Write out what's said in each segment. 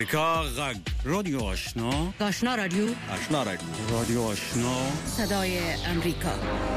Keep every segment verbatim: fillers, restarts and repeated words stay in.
امریکا غږ رادیو آشنا آشنا رادیو آشنا رادیو رادیو آشنا صدای امریکا.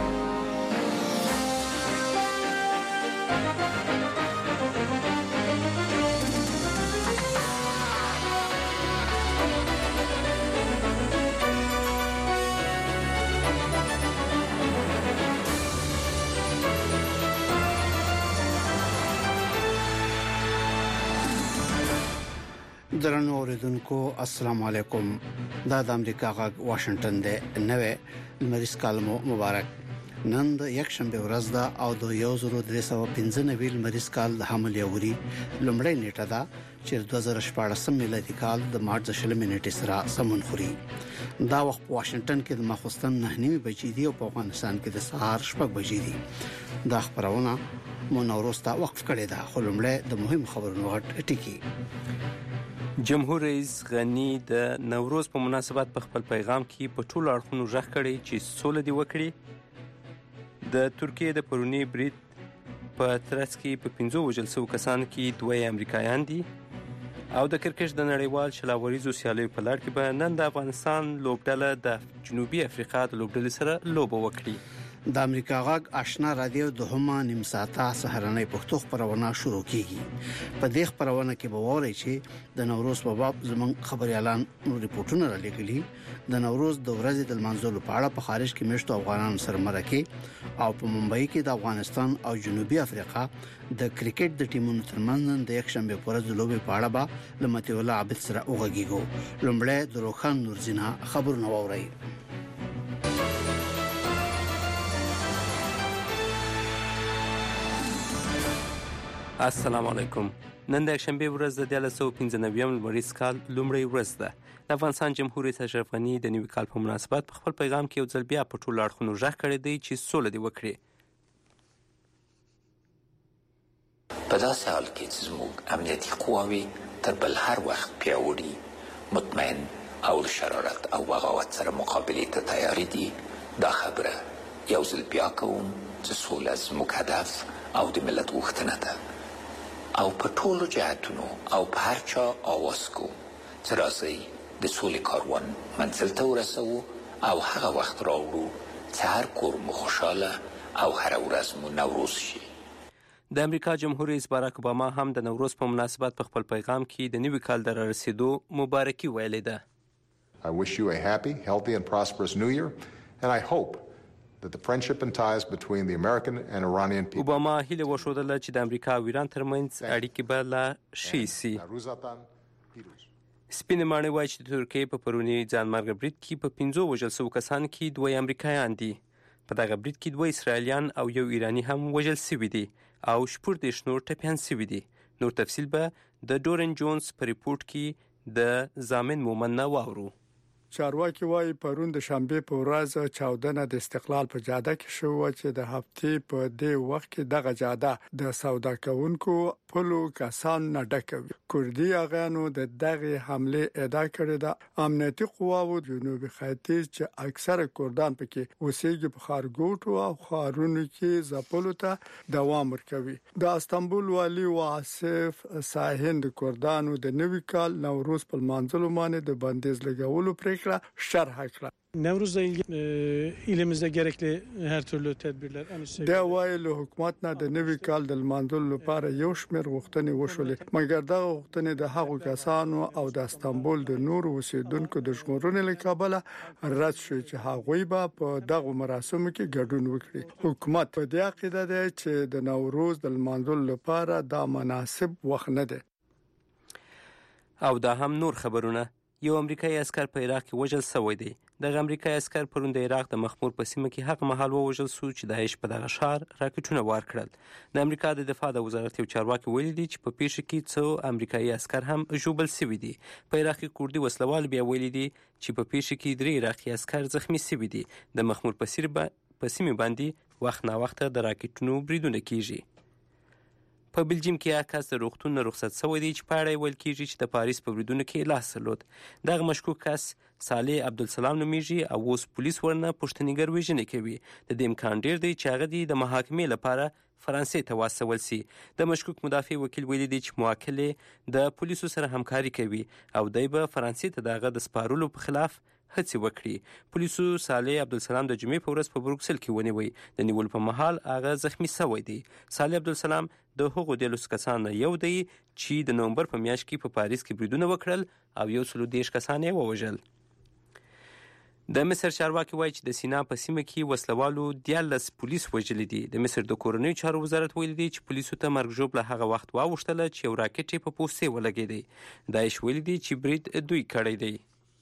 درنو اوریدونکو السلام علیکم. دا د امریکا غږ واشنگټن دی. نوې لمریز کال مو مبارک. نن د یک شنبه ورځ ده او د یو زرو درې سوه پنځه نوي لمریز کال د حمل یوري لومړی نیټه ده چې دوه زره شپږ میلادي کال د مارچ شلمې نیټې سره سمون خوري. دا وخت په واشنگټن کې د ماخوستن نه نیمه بجې دي او په افغانستان کې د سهار شپږ بجې دي. دا خبرونه مو نوروز ته وقف کړی ده. خو لومړی د مهم خبرونو غټ ټکی. جمهور رئیس غنی د نوروز په مناسبت په خپل پیغام کې په ټولو اړخونو ژغ کړی چې سوله دې وکړي. د ترکیې د پرونی برید په ترڅ کې په پنځو وژل شوو کسانو کې دوه امریکایان دي او د کرکټ د نړیوال شلاوریزو سیالیو په لړ کې به نن د افغانستان لوبډله د جنوبي افریقا د لوبډلې سره لوبه وکړي. د امریکا غږ آشنا رادیو د هما نیم ساعته سهارنۍ پښتو خبرونه شروع کیږي. په دې خبرونه کې به ووري چې د نوروز په باب زموږ خبريالان ریپورتونه را لګلي. د نوروز د ورځې د منځلو په اړه په خارج کې مشتو افغانان سره مرکه او په ممبئی کې د افغانستان او جنوبي افریقا د کرکټ د ټیمونو ترمنځ د یک شنبه پر ورځ د لوبې په اړه به لمتي الله عبد سره وغږیږو. لومړی د روخان نورزینا خبرونه ووري. السلام علیکم. نن د شنبه ورځ د دیارلس سوه پنځه نوي لمریز کال لومړی ورځ ده. د افغانستان جمهور رئیس اشرف غني د نوي کال په مناسبت په خپل پیغام کې یو ځل بیا په ټولو اړخونو ژغ کړی دی چې سوله دې وکړي. په داسې حال کې چې زموږ امنیتي قواوې تر بل هر وخت پیاوړي، مطمئن او له شرارت او بغاوت سره مقابلې ته تیارې دي، دا خبره یو ځل بیا کوم چې سوله زموږ هدف او د ملت غوښتنه ده او په ټولو جهتونو او په هر چا آواز کو چې راځئ د سولې کاروان منزل ته ورسوو او هغه وخت راوړو چې هر کور مو خوشحاله او هر ورځ مو نوروز شي. د امریکا جمهور رئیس باراک اوباما هم د نوروز په مناسبت په خپل پیغام کې د نوي کال د رارسېدو مبارکي ویلې ده. I wish you a happy, healthy and prosperous new year and I hope that the friendship and ties between the American and Iranian people. اوباما هیله وښودله چې د امریکا او ایران ترمنځ اړیکې به لا ښې سي. سپینې ماڼۍ وایي چې د ترکیې په پروني ځانمرګه برید کې په پنځو وژل شوو کسانو کې دوه امریکایان دي. په دغه برید کې دوه اسرائیلیان او یو ایراني هم وژل شوي دي او شپږ دېرش نور ټپیان شوي دي. نور تفصیل به د ډورن جونز په ریپورت کې د ضامن مومن نه واورو. چارواکي وايي پرون د شنبه په ورځ چاودنه د استقلال په جاده کې شو چې د هفتې په دې وخت کې دغه جاده د سودا کوونکو پلو کسان نه ډکوي. کوردي اغانو د دغه حمله ادعا کړې ده. امنیتي قواو جنوبي ختیځ چې اکثره کوردان پکې اوسېږي په خارګوټو او خارونو کې ځپلو ته دوام ورکوي. د استانبول والی واصف ساهند کوردانو د نوي کال نوروز په منځلو باندې د بندیز لګولو پرې شرح کړه. Nevruz'la ilgili e, ilimizde gerekli her türlü tedbirler دا وایي له حکومت نه د نوي کال د لمانځلو لپاره یو شمېر غوښتنې وشولې، مګر دا غوښتنې د هغو کسانو او د استانبول د نورو اوسیدونکو د ژغورنې له کبله رد شو چې هغوی به په دغه مراسمو کې ګډون وکړي. حکومت په دې عقیده ده چې د نوروز د لمانځلو لپاره دا مناسب وخت نه ده. او دا هم نور خبرونه. یو امریکایي عسکر په عراق کې وژل شوی دی. دغه امریکایي عسکر پرون د عراق د مخمور په سیمه کې هغه مهال ووژل شو چې داعش په دغه ښار راکټونه وار کړل. د امریکا د دفاع د وزارت یو چارواکي ویلي دي چې په پیښه کې څو امریکایي عسکر هم ژوبل شوي دي. په عراق کې کوردي وسلوال بیا ویلي دي چې په پیښه کې درې عراقي عسکر زخمی شوي دي. د مخمور په سیمه باندې وخت نا وخت د راکټونو بریدونه کیږي. په بلجیم کې هغه کس د روغتون نه رخصت شوی دی چې په اړه ویل کېږي چې د پاریس په بریدونو کې لاس درلود. دغه مشکوک کس صالح عبدالسلام نومیږي او اوس پولیس ورنه پوښتنیګر وژنې کوي. د دې امکان ډیر دی چې هغه د محاکمې لپاره فرانسې ته واستول سي. د مشکوک مدافع وکیل ویلي دی چې موکل د پولیسو سره همکاري کوي او دی به فرانسې ته دغه د سپارلو په خلاف هڅې وکړي. پولیسو صالح عبدالسلام د جمعې په ورځ په بروکسل کې ونیوی. د نیولو په مهال هغه زخمی شوی دی. صالح عبدالسلام د هغو دیارلسو کسانو یو دی چې د نومبر په میاشت کې په پاریس کې بریدونه وکړل او یو سلو دېرش کسان یې ووژل. د مصر چارواکي وایي چې د سینا په سیمه کې وسلوالو دیارلس پولیس وژلي دي. د مصر د کورنیو چارو وزارت ویلي دی چې پولیسو ته مرګ ژوبله هغه وخت واوښتله چې یو راکټ یې په پوستې ولګېدی. داعش ویلي دی چې برید دوی کړی دی.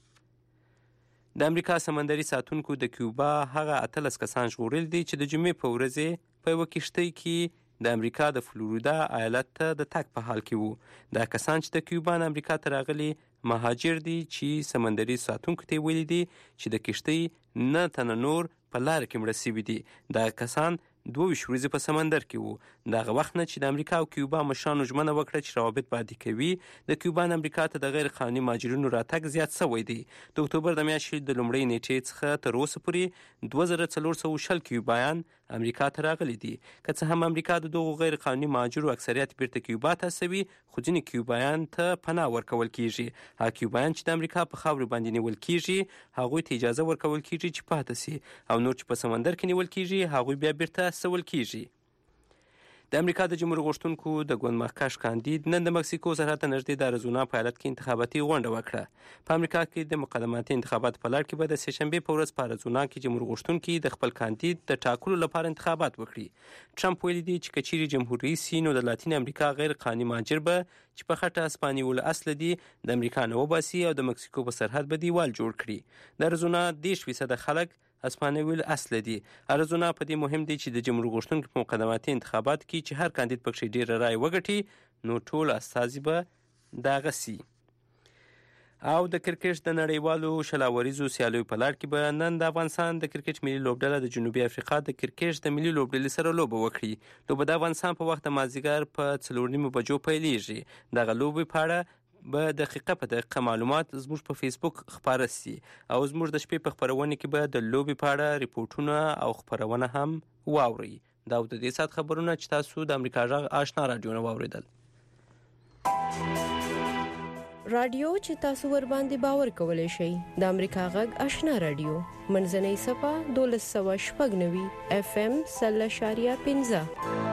د امریکا سمندري ساتونکو د کیوبا هغه اتلس کسان ژغورل دي چې د جمعې په ورځ په یوه کښتۍ کې د امریکا د فلوریدا ایالت ته د تګ په حال کې وو. دا کسان چې د کیوبا نه امریکا ته راغلي مهاجر دي چې سمندري ساتونکو ته ویلي دي چې د کښتۍ نه تنه نور په لاره کې مړه شوي دي. دا کسان دوه ویشت ورځې په سمندر کې وو. د هغه وخت نه چې د امریکا او کیوبا مشرانو ژمنه وکړه چې روابط به عادي کوي، د کیوبا نه امریکا ته د غیر قانوني مهاجرینو راتګ زیات شوی دی. د اکتوبر د میاشتې د لومړۍ نیټې څخه تر اوسه پورې دوه زره څلور سوه شل کیوبایان امریکا ته راغلي دي. که څه هم امریکا د دغو غیر قانوني مهاجرو اکثریت بیرته کیوبا ته استوي، خو ځینې کیوبایان ته پناه ورکول کیږي. هغه کیوبایان چې د امریکا په خاورې باندې نیول کیږي هغوی ته اجازه ورکول کیږي چې پاتې سي، او نور چې په سمندر کې نیول کیږي هغوی بیا بیرته استول کیږي. د امریکا د جمهور غوښتونکو د ګوند مخکښ کاندید نن د مکسیکو سرحد ته نږدې د اریزونا په ایالت کې انتخاباتي غونډه وکړه. په امریکا کې د مقدماتي انتخاباتو په لړ کې به د سهشنبې په ورځ په اریزونا کې جمهور غوښتونکي د خپل کاندید د ټاکلو لپاره انتخابات وکړي. ټرمپ ویلي دی چې که چیرې جمهور رئیس سي نو د لاتین امریکا غیر قانوني مهاجر به چې په خټه اسپانیول اصل دي د امریکا نه وباسي او د مکسیکو په سرحد به دیوال جوړ کړي. د اریزونا دېرش فیصده خلک اسپانویل اصل دي. اریزونا په دې مهم دی چې د جمهور غوښتونکو په مقدماتي انتخابات کې چې هر کاندید پکې ډیره رای وګټي نو ټول استازي به دغه سي. او د کرکټ د نړیوالو شلاوریزو سیالیو په لړ کې به نن د افغانستان د کرکټ ملي لوبډله د جنوبي افریقا د کرکټ د ملي لوبډلې سره لوبه وکړي. لوبه د افغانستان په وخت د مازدیګر په څلور نیمو بجو پیلیږي. دغه لوبې په اړه به دقیقه په دقیقه معلومات زموږ په فیسبوک خپاره سي او زموږ د شپې په خپرونه کې به د لوبې په اړه ریپورټونه او خپرونه هم واورئ. دا د دې سات خبرونه چې تاسو د امریکا غږ آشنا رادیو نه واوریدل. رادیو چې تاسو ور باندې باور کولای شئ د امریکا غږ آشنا رادیو منځنۍ صفه دولس سوه شپږ نوي اف ام سل اشاریه پنځه.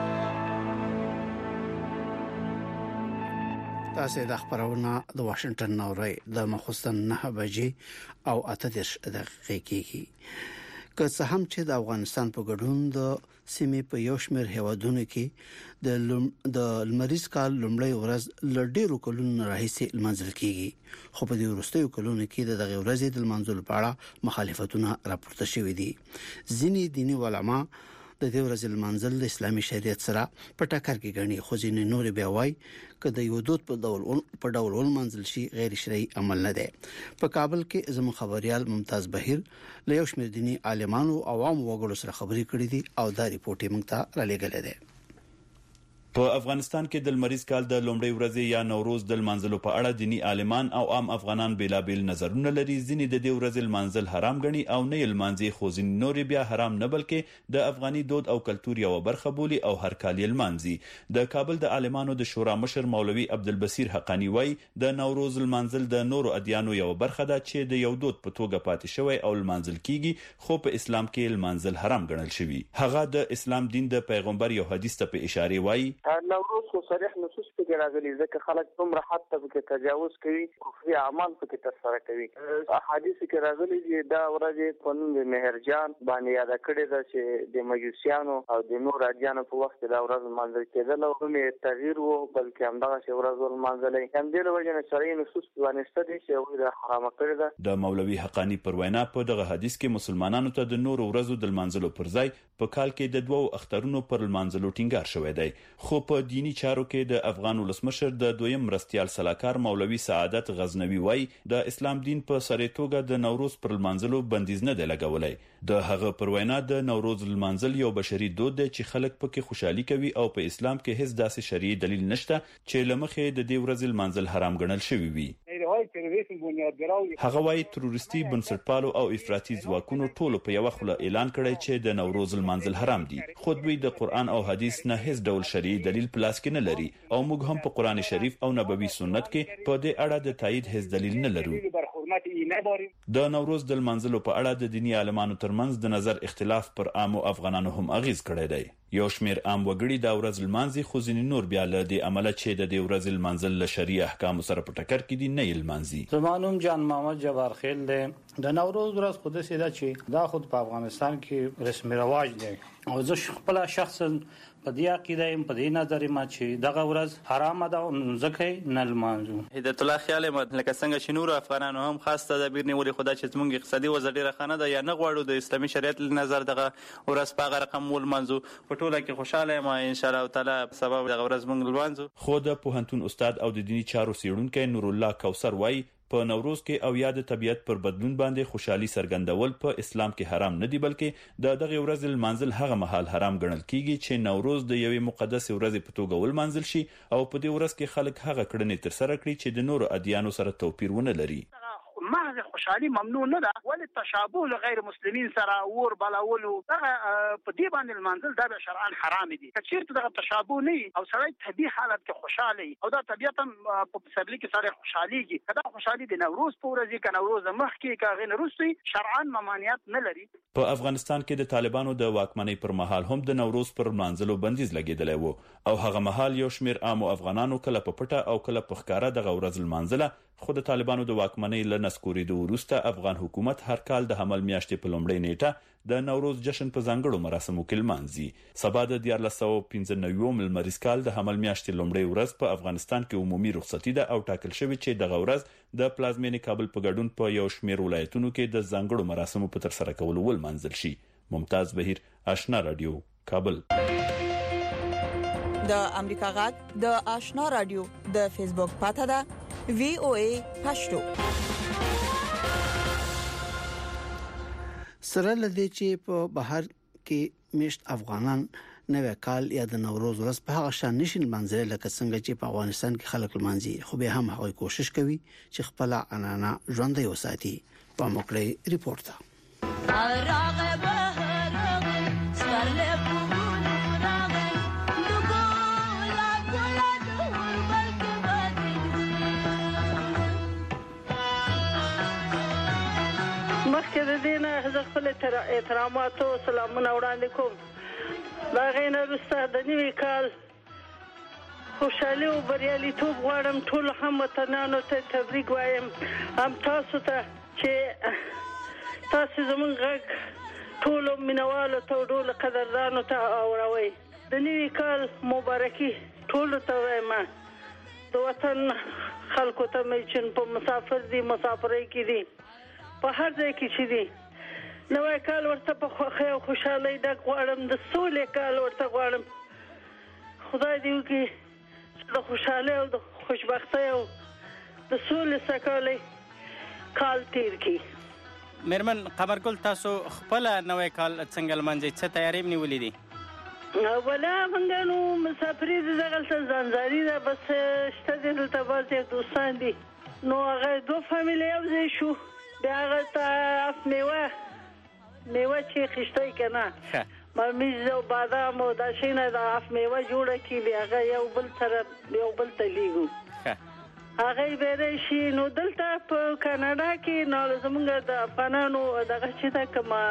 تاسو د خبرونه د واشنگټن نوري د مخصوصن نه بجې او اته دېرش دقیقې کېږي. که څه هم چې د افغانستان په ګډون د سیمې په یو شمېر هیوادونو کې د لم... د لمریز کال لومړی ورځ لډیرو کلونو راهیسې لمانځل کېږي، خو په دې وروستیو کلونو کې د دغه ورځې د لمانځلو په اړه مخالفتونه راپورته شوي دي. ځینې دیني علما د دې ورځې لمانځل د اسلامي شریعت سره په ټکر کې ګڼي، خو ځینې نور بیا وایي چې د یو دود په ډول په ډول لمانځل شي غیر شرعي عمل نه دی. په کابل کې زموږ خبريال ممتاز بهیر له یو شمېر دیني عالمانو او عوام وګړو سره خبرې کړې دي او دا ریپورت یې موږ ته را لېږلی دی. په افغانستان کې د لمریز کال د لومړۍ ورځې یا نوروز د لمانځلو په اړه دینی عالمان او عام افغانان بیلابیل نظرونه لري. ځینې د دې ورځې لمانځل حرام ګڼي او نه یې لمانځي، خو ځینې نور بیا حرام نه بلکې د افغاني دود او کلتور یو برخه بولي او هر کال یې لمانځي. د کابل د عالمانو د شورا مشر مولوي عبدالبصیر حقانی وایي د نوروز لمانځل د نورو ادیانو یو برخه ده چې د یو دود په توګه پاتې شوی او لمانځل کیږي، خو په اسلام کې لمانځل حرام ګڼل شوی. هغه د اسلام دین د پیغمبر یو حدیث ته په اشاره وایي نوروز خو صریح نصوص پکې راغلي ځکه خلک څومره حد ته پکې تجاوز کوي، کفري اعمال پکې ترسره کوي. احادیث کې راغلي چې دا ورځ په نوم د مهرجان باندې یاد کړی ده چې د مجوسیانو او د نور ادیانو په وخت دا ورځ لمانځل کېدل او هم تغییر وو، بلکې همدغه چې ورځ ولمانځلې. همدې له وجې نه شرعي نصوص باندې دي چې هغوی دا حرامه کړې ده. د مولوي حقانی پر وینا په دغه حدیث کې مسلمانانو ته د نورو ورځو د لمانځلو پر ځای په کال کې د دوو اخترونو پر لمانځلو ټینګار شوی دی. خو په دینی چارو کې د افغان ولسمشر د دویم مرستيال سلاکار مولوي سعادت غزنوي وایي د اسلام دین په سری توګه د نوروز پر لمانځلو بندیز نه دی لګولای. د هغه پر وینا د نوروز لمانځل یو بشري دود دی چې خلک پکې خوشحالي کوي او په اسلام کې هیڅ داسې شرعي دلیل نشته چې لمخې د دې ورځې لمانځل حرام ګڼل شوی وي. هغه هغه وايي تروریستي بنسټپالو او افراطي ځواکونو ټولو په یو خله اعلان کړی چې د نوروز المنزل حرام دي، خو دوی د قران او حدیث نه هیڅ ډول شرعي دلیل په لاس کې نه لري او موږ هم په قران شریف او نبوي سنت کې په دې اړه د تایید هیڅ دلیل نه لرو. د نوروز د المنزل په اړه د دینی عالمانو ترمنځ د نظر اختلاف پر عامو افغانانو هم اغیز کړی دی. یو شمیر عام وګړي د ورځ المنزل خو ځینې نور بیا له دې عمله چې د دې ورځ المنزل له شریعه احکام سره په ټکر کې دي نه المنزل. زمانوم جان محمد جبار خیل دی. د نوروز ورځ خود سیده چې دا خود په افغانستان کې رسمي رواج دی او زه خپل شخصا په دې عقیده يم، په دې نظر ما چې دغه ورځ حرام ده او ځکه نه لمانځو. هدایت الله خیال مت لکه څنګه چې نور افغانانو هم خاص تدابیر نیولې، خدا چې زموږ اقتصادي وضع ډیره خانه ده یا نه غواړو د اسلامي شریعت له نظر دغه ورځ په هغه رقم ولمانځو. په ټوله کې خوشاله یم ان شاء الله تعالی سبب دغه ورځ موږ لمانځو. خو د پوهنتون استاد او د دینی چارو څیړونکی نور الله کوثر وایي په نوروز کې او یاد طبيعت پر بدلون باندې خوشحالي څرګندول په اسلام کې حرام نه دي، بلکې د دغه ورځ المنزل هغه مهال حرام ګڼل کیږي چې نوروز د یوې مقدس ورځې په توګه ولمنځل شي او په دې ورځ کې خلک هغه کړنې تر سره کړي چې د نورو ادیانو سره توپیر ونه لري. محض خوشحالي ممنوع نه ده، ولې تشابه له غیر مسلمین سره ور بلولو دغه په دې باندې المنزل دا شرعاً حرام دي. کچېرته دغه تشابه نه او سړی طبيعي حالت کې خوشاله او دا طبيعتا په پسرلي کې سره خوشحاليږي. کدا خوشحالي د نوروز په ورځ کې نوروز مخ کې کاغې نوروزي شرعاً ممانعت نه لري. په افغانستان کې د طالبانو د واکمنۍ پر مهال هم د نوروز پر منځلو بندیز لګیدلی وو او هغه مهال یو شمیر عام افغانانو کله په پټه او کله په ښکارا دغه ورځ المنزله، خو د طالبانو د واکمنۍ له نسکورېدو وروسته افغان حکومت هر کال د حمل میاشتې په لومړۍ نیټه د نوروز جشن په ځانګړو مراسمو کې لمانځي. سبا د دیارلس سوه پنځه نوي لمریز کال د حمل میاشتې لومړۍ ورځ په افغانستان کې عمومي رخصتي ده او ټاکل شوی چې دغه ورځ د پلازمینې کابل په ګډون په یو شمیر ولایتونو کې د ځانګړو مراسمو په تر سره کولو ولمانځل شي. ممتاز بهیر، آشنا رادیو، کابل. د امریکا غږ د آشنا رادیو د فیسبوک پاڼه ده وی او ای پښتو. سره لدی چې په بهر کې میشت افغانان نوې کال یا د نوروز ورځ په هغه شان نشي منځله لکه څنګه چې په افغانستان کې خلک لمانځي، خو به هم هغه کوشش کوي چې خپل عنعنه ژوندۍ وساتي. په موکړی ریپورت ده. مخکې د دې نه زه خپل احترامات او سلامونه وړاندې کوم. دا غینه وروسته د نوي کال خوشحالي او بریالیتوب غواړم. ټول هموطنانو ته تبریک وایم، هم تاسو ته چې تاسو زموږ غږ ټولو مینوالو ته ټولو قدردانو ته اوروئ. د نوي کال مبارکي ټولو ته وایم. د وطن خلکو ته مې چې په مسافر دي مسافرۍ کې دي په هر ځای کې چې دي نوی کال ورته په خوښۍ او خوشحالۍ ډک غواړم. د سولې کال ورته غواړم. خدای دې وکړي چې د خوشحالۍ او د خوشبختۍ او د سولې سکالۍ کال تیر کړي. میرمن قمرګل، تاسو خپل نوی کال څنګه لمانځئ؟ څه تیاری نیولې دي؟ ولا موږ نو مسافري دي دغلته ځانځاني ده، بس شته دي دلته بعضې دوستان دي نو هغه دوه فامیلې یو ځای شو. بیا هغه ته اف میوه میوه چې خشتای که نه ممیز او بادام او دا شیونه د اف میوه جوړه کړي، بیا هغه یو بل سره یو بل ته لیږو. هغه یې بیری شي. نو دلته په کاناډا کې نو زموږ د افغانانو دغه چې ده کومه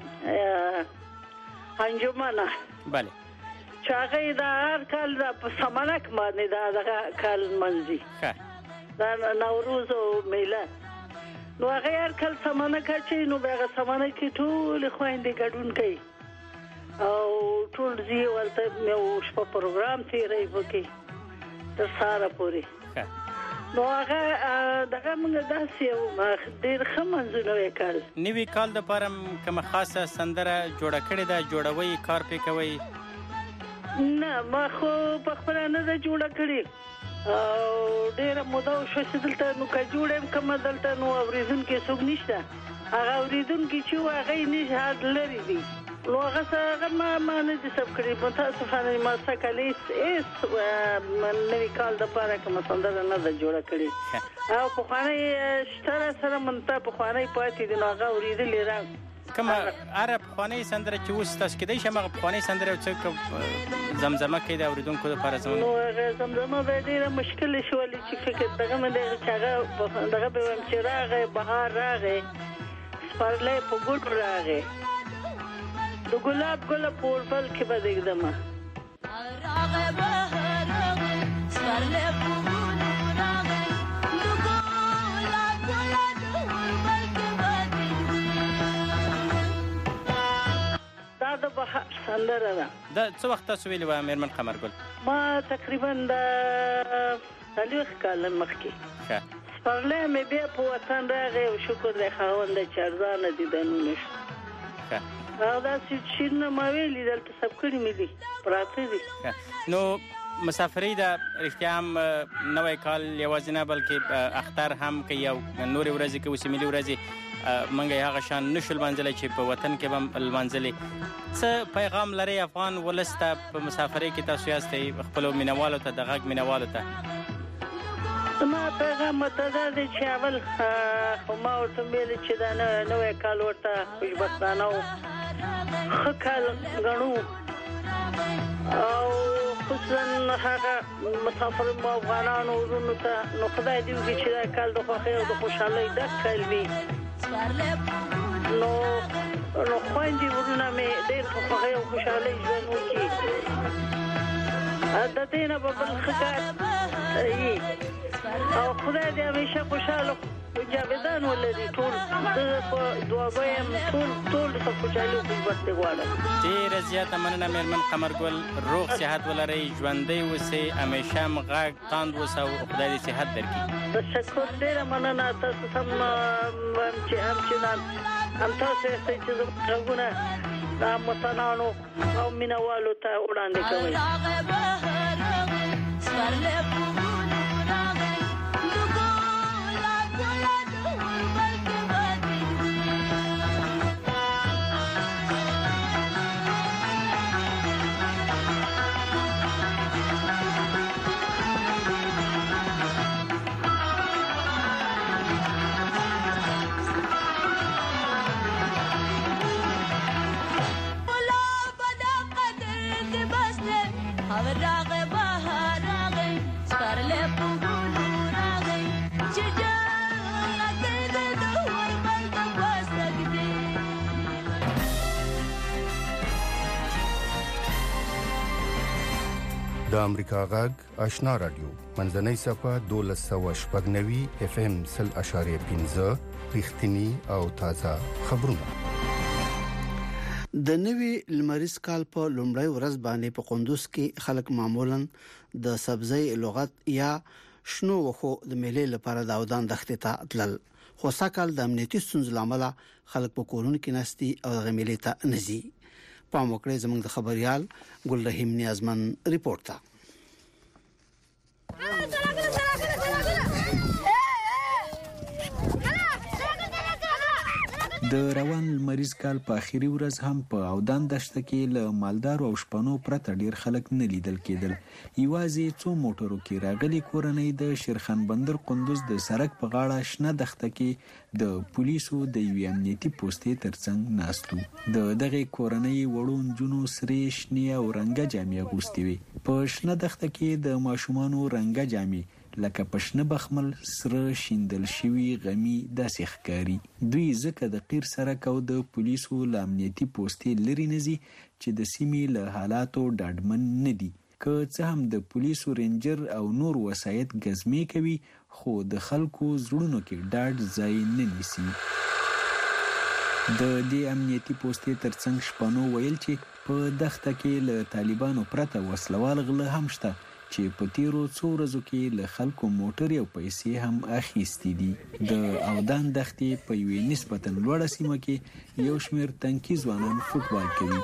انجمنه بله چې هغه یې د هر کال په سمنک باندې دا دغه کال لمانځي، دا نوروز او میله. نو هغه هر کال سمنک اچوي، نو بیا هغه سمنک کې ټولې خویندې ګډون کوي او ټول ځي ورته یو شپه پروګرام تېروي پکې تر سهاره پورې. نو هغه دغه موږ داسې یو ډېر ښه منځو نوی کال. نوي کال دپاره کومه خاصه سندره جوړه کړې ده؟ جوړوئ، کار پرې کوئ؟ نه، ما خو په خپله نه ده جوړه کړې او ډېره موده وشوه چې دلته نو که جوړه یم کومه دلته نو اورېدونکي څوک نشته. هغه اورېدونکي چې وو هغه یې نشهاد لرې دي نو هغه څنګه ما ما نه دي سب کړی متاسفانه ما سکلیس ایس نوی کال د پاره کوم سندره نه د جوړه کړی او په خواني شتره سره منته په خواني پاتې دی نو هغه اوریدلې را کومه عرب خواني سندره چې اوس تاسو کې دی چې هغه خواني سندره څه زمزمه کې د اوریدونکو لپاره زموږ نو زمزمه به ډیره مشکل شولې چې فکر دغه مې چې هغه دغه به هم چې راغې بهار راغې سپارلې په ګډ راغې د ګلاب ګل په وربل کې به دګدم راغې بهار راغې سپارلې په ګډ راغې د ګلاب ګل په وربل کې به دګدم دا د بهار سندره ده دا څه وخت تاسو ویلې و میرمن قمرګل ما تقریبا د څلوېښت کاله مخکې ښه سپرلی مې بیا په وطن راغی او شکر دی خاوند چې ارزانه دیدنونه شو ښه او داسې شیرونه ما ویلي دلته سب کړي مې دي پراته دي نو مسافرۍ د رښتیا هم نوی کال یوازې نه بلکې اختر هم کوي او نورې ورځې کې اوسې ملي ورځې موږ یې هغه شان نشو لمانځلی چې په وطن کې به هم لمانځلې څه پیغام لرئ افغان ولس ته په مسافرۍ کې تاسو یاستئ خپلو مینهوالو ته د غږ مینهوالو ته زما پیغام ورته دا دی چې اول خو ما ورته ویلي چې دا نوی کال ورته خوشبختانه و ښه کال ګڼو او خصوصا هغه مسافر مو افغانانو ورونو ته نو خدای دې وکړي چې دا کال د خوښۍ او د خوشحالۍ ډک کال وي نو نو خویندې ورونه مې ډېر په خوښۍ او خوشحالۍ ژوند وکړي د دې نه به بل ښه کار وي او خدای دې همیشه خوشحاله جاویدان ولري ټول زه په دعاګانو یم ټول ټول د خوشحالۍ او خوشبختۍ غواړم ډېره زیاته مننه میرمن قمرګل روغ صحت ولرئ ژوندۍ اوسئ همیشه هم غږ تاند اوسه او خدای دې صحت درکړي تشکر ډېره مننه تاسو هم چې همچنان هم تاسو یاستئ چې زموږ غږونه د هموطنانو او مینهوالو ته وړاندې کوئ د امریکا غږ آشنا رادیو منځنۍ صفه دولس سوه شپږ نوي اف ام سل اشاریه پنځه رښتینی او تازه خبرونه د نوي لمریز کال په لومړی ورځ باندې په قندوز کې خلک معمولا د سبزی لغت یا شنو وخو د میلې لپاره د اودان دښتې ته تلل خو ساکال د امنیتي ستونزو لامل خلک په کورونو کې نستي او د میلې ته نزي پام وکړئ زموږ د خبريال ګل رحیم نیازمن ریپورت ته د روان لمریز کال په اخیری ورځ هم په اودان دشت کې له مالدار او شپنو پرته ډیر خلک نه لیدل کېدل یوازې څو موټرو کې راغلي کورنۍ د شیرخان بندر قندوز د سړک په غاړه شنه دښته کې د پولیسو د یوې امنیتي پوستې ترڅنګ ناستو د دغه کورنۍ وړو نجونو سرې شنې او رنګه جامې اغوستې وي په شنه دښته کې د ماشومانو رنګه جامې لکه پښنه بخمل سره شیندل شوی غمی داسې ښکاری دوی ځکه د قیر سرک او د پولیسو له امنیتي پوستې لري نزي چې د سیمې له حالاتو ډاډمن نه دي که څه هم د پولیسو رینجر او نور وسایت ګزمې کوي خو د خلکو زړونو کې ډاډ ځای نه نیسي د دې امنیتي پوستې ترڅنګ شپنو ویل چې په دښته کې له طالبانو پرته وسلوال غله هم شته چې په تیرو څو ورځو کې له خلکو موټرې او پیسې هم اخیستې دي د اودان دښتې په یوې نسبتاً لوړه سیمه کې یو شمېر تنکي ځوانان فوټبال کوي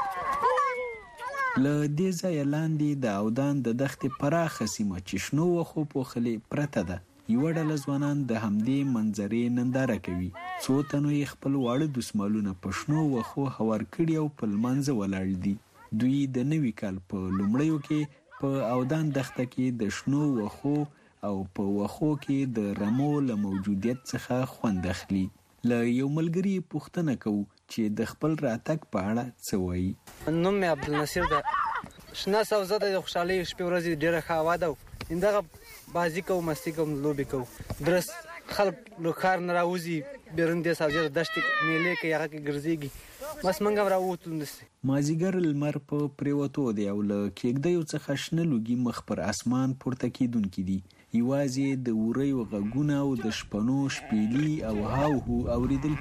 له دې ځایه لاندې د اودان د دښتې پراخه سیمه چې شنو وښو پوښلې پرته ده یو ډله ځوانان د همدې منظرې ننداره کوي. څو تنو یې خپل واړه دسمالونه په شنو وښو هوار کړي او په لمانځه ولاړ دي. دوی د نوي کال په لومړیو کې په اودان دښته کې د شنو وښو او په وښو کې د رمو له موجودیت څخه خوند اخلي. له یو ملګري پوښتنه کوو چې د خپل راتګ په اړه څه وایي. نوم مې عبدالنصیر ده. شنه سوزه د خوشحالۍ شپې ورځې ډېره ښه هوا ده. همدغه بازي کوو، مستي کوو، لوبې کوو. درس خلک له ښار نه راوځي، بیرون دې سوزې د دښتې میلې کوي، هغه کې ګرځېږي. بس موږ هم راووتو همداسې. مازدیګر لمر په پرېوتو دی او له کېږدیو څخه شنه لوګي مخ پر اسمان پورته کېدونکي دي. یوازې د وریو غږونه او د شپنو شپېلي او هاوهو اورېدل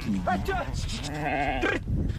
کېږي.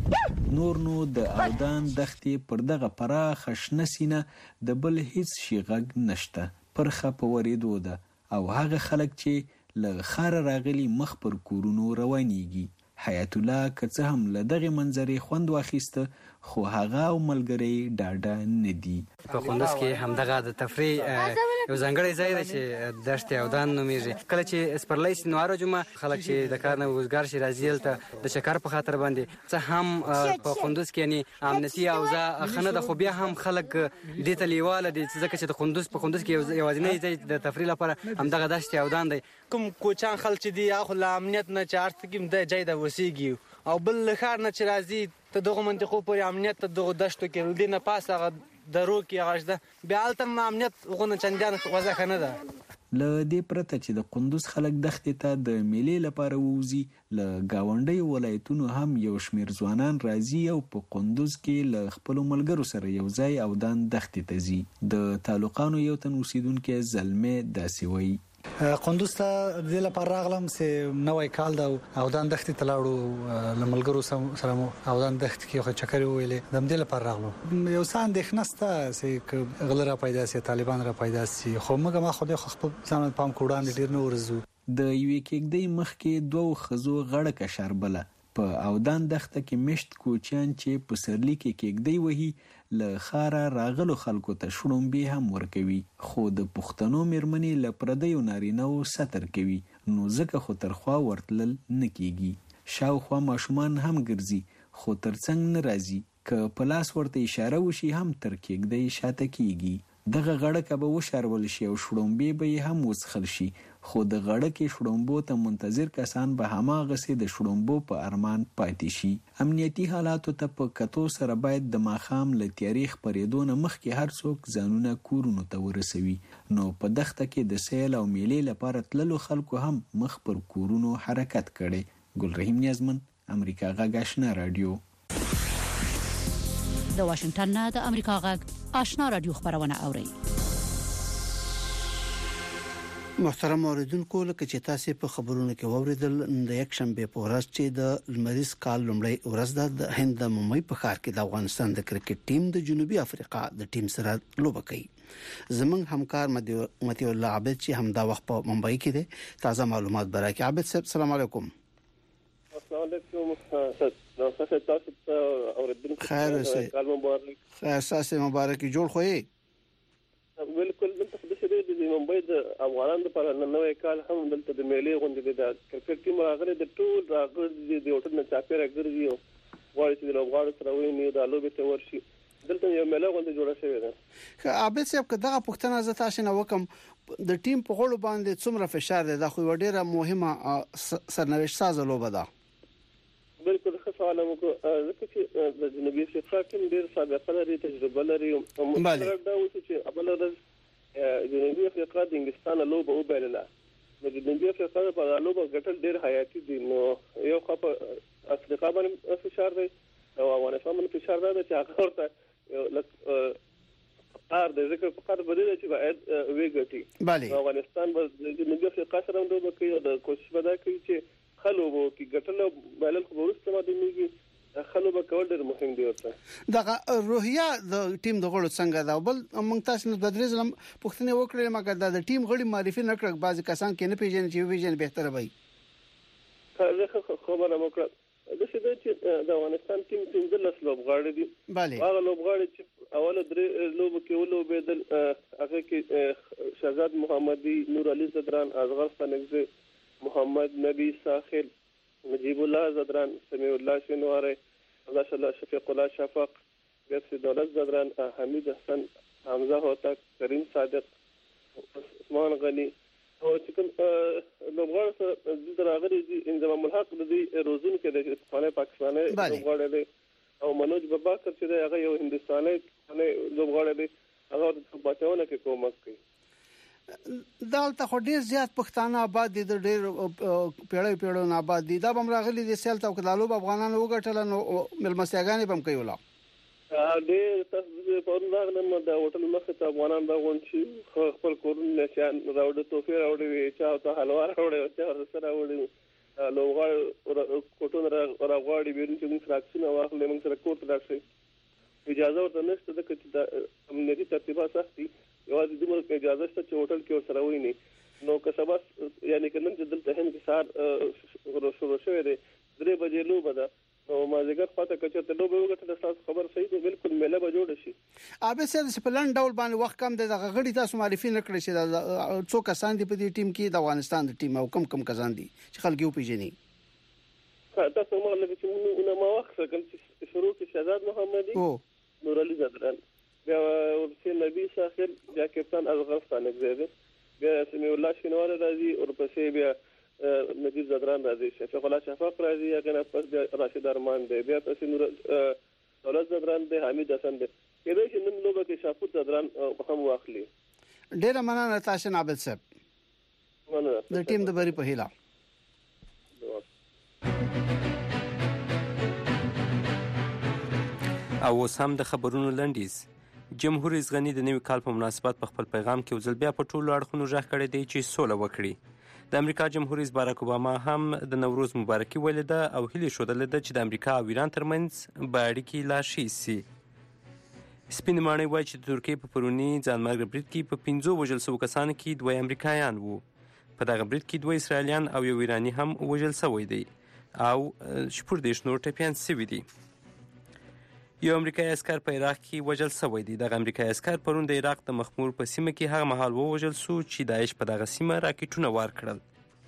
نور نو د اودان دښتې پر دغه پراخه شنه سینه د بل هیڅ شي غږ نشته. پرخه په ورېدو ده او هغه خلک چې له ښاره راغلي مخ پر کورونو روانېږي. حیات الله که څه هم له دغې منظرې خوند واخیسته، خو هغه او ملګری ډاډه نه دي. په کندوز کې همدغه د تفریح یو ځانګړی ځای دی چې دښتې اودان نومیږي. کله چې سپرلی سي نو هره جمعه خلک چې د کار نه وزګار شي راځي هلته د چکر په خاطر باندې. څه هم په کندوز کې یعنې امنیتي اوضاع ښه نه ده، خو بیا هم خلک دې ته لیواله دي ځکه چې د کندوز په کندوز کې یوازینی ځای د تفریح لپاره همدغه دښتې اودان دی. کوم کوچان خلک چې دي هغه خو له امنیت نه چې هر څه کې د ځای د اوسېږي، او بل له ښار نه چې راځي ته دغو منطقو پورې امنیت ته دغو دښتو کې دې نه پاس هغه درو کې هغه شته، بیا هلته هم امنیت هغونه چندان وضع ښه نه ده. له دې پرته چې د کندوز خلک دښتې ته د میلې لپاره ووځي، له ګاونډیو ولایتونو هم یو شمېر ځوانان راځي او په کندوز کې له خپلو ملګرو سره یو ځای اودان دښتې ته ځي. د تعلقانو یو تن اوسیدونکی زلمې داسې وایي. کندوز ته د لپاره راغلم چې نوې کال دا اودان دښتې ته لاړو، له ملګرو سره مو اودان دښتې کې خو چکرې وویلې. د همدې لپاره راغلو. یو څه اندېښنه شته چې غله را پیدا شي، طالبان را پیدا شي، خو موږ ما خو خپل ځان پام کو وړاندې ډېر نه ورځو. د یوې کېږدۍ مخکې دوو ښځو غړه کشربله په اودان دښته کې مشت کوچیان چې په سرلي کې کېږدۍ وهي له ښاره راغلو خلکو ته شړومبې هم ورکوي. خو د پښتنو میرمنې له پردیو نارینهو ستر کوي، نو ځکه خو ترخوا ورتلل نه کېږي. شاوخوا ماشومان هم ګرځي، خو ترڅنګ نه راځي. که په لاس ورته اشاره وشي هم تر کېږدۍ شاته کېږي. دغه غړکه به وشارول شي او شړومبې به یې هم وڅښل شي، خو د غړکې شړومبو ته منتظر کسان به هماغسې د شړومبو په ارمان پاتې شي. امنیتي حالاتو ته په کتو سره باید د ماښام له تیارې خپرېدو نه مخکې هر څوک ځانونه کورونو ته ورسوي. نو په دښته کې د سیل او میلې لپاره تللو خلکو هم مخ پر کورونو حرکت کړی. ګلرحیم نیازمن، امریکا غږ آشنا رادیو. د واشنگټن نه د امریکا غږ آشنا رادیو خبرونه اوري. محترم اوریدونکو، لکه چې تاسو په خبرونو کې ووریدل، د یک شنبه په ورځ چې د لمریز کال لومړی ورځ د هند د ممبئی په ښار کې د افغانستان د کرکټ ټیم د جنوبي افریقا د ټیم سره لوبه کوي. زمونږ همکار متي الله عابد چې همدا وخت په ممبئی کې دی، تازه معلومات برکې. عابد صاحب السلام علیکم. السلام علیکم. خیر اوسئ. کال مبارک. خیر ساسه مبارک جوړ خوې. بالکل دلته د شدې د ممبئی د افغانانو لپاره نوې کال هم دلته د میلې غونډې د کرکټ ټیم راغلي، د ټول راغلي د هوټل نه چاپیره ګرځي او غواړي چې د لوبغاړو سره ویني د لوبې ته ورشي. دلته یو میله غونډه جوړه شوې ده. عابد صاحب که دغه پوښتنه زه تاسو نه وکم، د ټیم په غړو باندې څومره فشار دی؟ دا خو ډیره مهمه سرنوشت ساز لوبه ده. بالکل ښه سوال مو کو، ځکه چې د جنوبي افریقا ټیم ډېر سابقه لري، تجربه لري. بله دا اوس چې اول ورځ جنوبي افریقا د انګلستان لوبه وبایلله، نو د جنوبي افریقا په لوبه ګټل ډېر حیاتي دي. نو یو خو په افریقا باندې فشار دی او افغانستان باندې فشار دی چې هغه ورته لکه قار دی، ځکه په قار بدل چې باید ویګټي. بله افغانستان به د جنوبي افریقا سره لوبه کوي او د کوشش به دا کوي چې خلوبو کې ګټل بایلل خو ورسته ما د میږي خلوبه کول ډېر مهم دی. ورته دغه روحیه د ټیم د غړو څنګه دا؟ بل موږ تاسو نه د درې ځلم پوښتنه وکړې، مګر د ټیم غړي معرفي نه کړل. بعضی کسان کې نه پیژني چې ویژن بهتره وي. زه خبره وکړه د څه چې د افغانستان ټیم څنګه لس لوبغاړي دي هغه لوبغاړي چې اوله درې لوب کې ولوبېدل هغه کې شهزاد محمدي، نور علي زدران، اصغر ستانکزی، محمد نبی ساحل، نجیب الله زدران، سمیع الله شینواری، الله الله شفیق الله شفق، بیرسی دولت زدران، حمید حسن، حمزه هوتک، کریم صادق، عثمان غنی او چې کوم لوبغاړي سره د راغلي دي انضمام الحق د دې روزون کې د افغاني پاکستاني لوبغاړي دي او منوج باباکر چې دی هغه یو هندستاني لوبغاړی دی هغه د بچاونه کې کومک کوي. دالته خو ډیر زیات پښتانه آباد دي د ډیر پیړۍ پیړۍ نه آباد دي دا به راغلي دي سیل ته کډالو افغانانو وګټل نو ملمسیاګانې بم کوي ولا ډیر تاسو په ورنغنم د هوټل مخه ته افغانان راغون چې خپل کورونه نشان راوړي توفیر راوړي چا ته حلوا راوړي چا سره راوړي لوغړ کوټون راغواړي بیرون چې موږ راکسونه واخلې موږ سره کوټ راشي اجازه ورته نشته د کچ د امنیتي ترتیبات سختي یوازې دمر اجازه شته چې هوټل کې سره ویني نو که سبا یعنی کنن چې دلته هم کې سار شروع شوی دی درې بجې لوبه ده نو مازیګر پته کچ ته لوبه وګټه تاسو خبر صحیح دی بالکل میله به جوړ شي اوبه سره په لند ډول باندې وخت کم دی د غړي تاسو معرفي نکړئ چې د څو کسان دي په دې ټیم کې د افغانستان د ټیم او کم کم کسان دي چې خلک یو پیژني تاسو موږ لکه چې موږ ما وخت کوم چې شروع کې شهزاد محمدي نور علي زدران بیا ورسې نبی ساحل بیا کپتان اصغر ستانکزی بیا سمیع الله شینواری راځي او پسې بیا نجیب زدران راځي شفیق الله شفق راځي هغه نه پس راشد ارمان دی بیا پسې نور دولت زدران دی حمید حسن دی کله چې نن لوبه کې شاپور زدران هم واخلي ډیر مننه تاسو نابل صاحب مننه د ټیم د بری په هیله او اوس هم د خبرونو لنډیز. جمهور رئیس غني د نوي کال په مناسبت په خپل پیغام کې وزل بیا په ټولو اړخونو ژغ کړی دی چې سوله وکړي. د امریکا جمهور رئیس باراک اوباما هم د نوروز مبارکي ولیده او هیله شودلې ده چې د امریکا او ایران ترمنځ به اړیکې لا ښې سي. سپین ماڼۍ وایي چې د ترکیې په پروني ځانمرګ برید کې په پنځو وژل شوو کسانو کې دوه امریکایان وو. په دغه برید کې دوه اسرائیلیان او یو ایراني هم وژل شوی دی او شپږ دېرش نور ټپیان شوي دي. یو امریکایي عسکر په عراق کې وژل شوی دی. دغه امریکایي عسکر پرون د عراق د مخمور په سیمه کې هغه مهال ووژل شو چې داعش په دغه سیمه راکټونه وار کړل.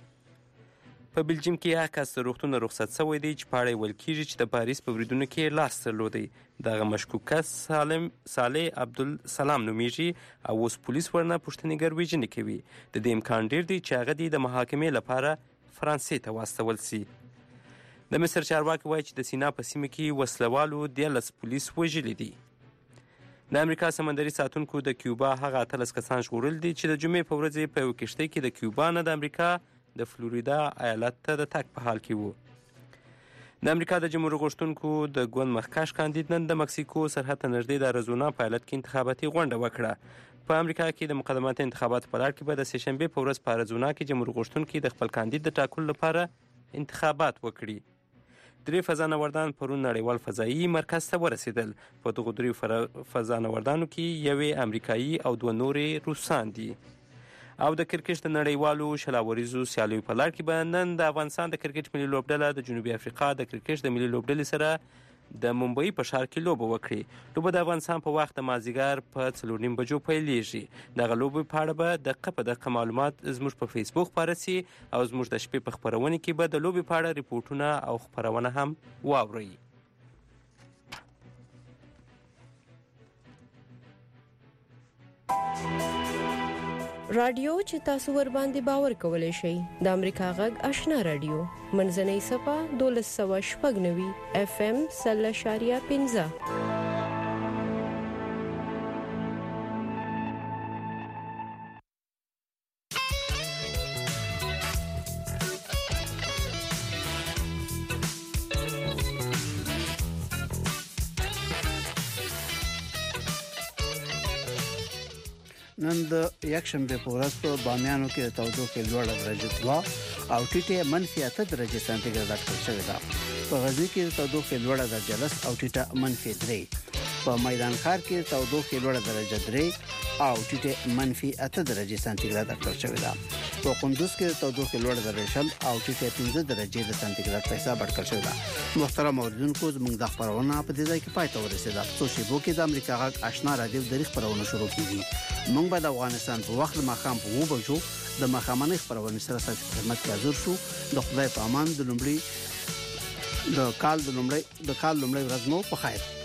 په بلجیم کې هغه کس د روغتون رخصت شوی دی چې په اړه ویل کېږي چې د پاریس په بریدونو کې لاس درلودی. دغه مشکوک کس سالم صالح عبدالسلام نومیږي او اوس پولیس ورنه پوښتنې ګرویجنې کوي. د دې امکان ډیر دی چې هغه د محاکمې لپاره فرانسې ته واستول شي. د مصر چارواکي وایي چې د سینا په سیمه کې وسلوالو دیارلس پولیس وژلي دي. د امریکا سمندري ساتونکو د کیوبا هغه اتلس کسان ژغورل دي چې د جمعې په ورځ په یو کښتۍ کې د کیوبا نه د امریکا د فلوریدا ایالت ته د تګ په حال کې وو. د امریکا د جمهور غوښتونکو د ګوند مخکښ کاندید نن د مکسیکو سرحد ته نږدې د اریزونا په ایالت کې انتخاباتي غونډه وکړه. په امریکا کې د مقدماتي انتخاباتو په لړ کې به د سې شنبې په ورځ په اریزونا کې جمهور غوښتونکي د خپل کاندید د ټاکلو لپاره انتخابات وکړي. درې فضانوردان پرون نړیوال فضایي مرکز ته ورسېدل. په دغو دریو فضانوردانو کې یوې امریکایي او دوه نورې روسان دي. او د کرکټ د نړیوالو شلاوریزو سیالیو په لړ کې به نن د افغانستان د کرکټ ملي لوبډله د جنوبي افریقا د کرکټ د ملي لوبډلې سره د ممبئی په ښار کې لوبه وکړي. لوبه د افغانستان په وخت د مازدیګر په څلور نیم بجو پیلیږي. دغه لوبې په اړه به دقه په دقه معلومات زموږ په فیسبوک خپاره سي او زموږ د شپې په خپرونه کې به د لوبې په اړه ریپورټونه او خپرونه هم واورئ. رادیو چې تاسو ور باندې باور کولای شئ د امریکا غږ آشنا رادیو منځنۍ صفه دولس سوه شپږ نوي اف ام سل اشاریه پنځه. نن د یکشنبه په ورځ په بامیانو کې د تودوخې لوړه درجه دوه او ټیټه منفي اته درجه سانتیګراد راټول شوې ده. په غزنی کې د تودوخې لوړه درجه لس او ټیټه منفي درې. په میدان ښار کې د تودوخې لوړه درجه درې او ټیټه منفي اته درجه سانتیګراد راټول شوې ده. په قندوز کې تودوخه لوړ درجه او ټیټه پنځه درجه د سانتیګراد په حساب اټکل شوې ده. محترم اوریدونکو زموږ د خبرونه په دې ځای کې پای ته ورسېده. څو شیبو کې د امریکا غږ آشنا رادیو د خبرونه شروع کیږي. موږ به د افغانستان په وخت ماښام په وو بجو د ماښامنۍ خبرونه سره ستاسو خدمت کې حاضر شو. د خدای په امان د لومړي د کال د لومړي د کال لومړي ورځ مو په خیر.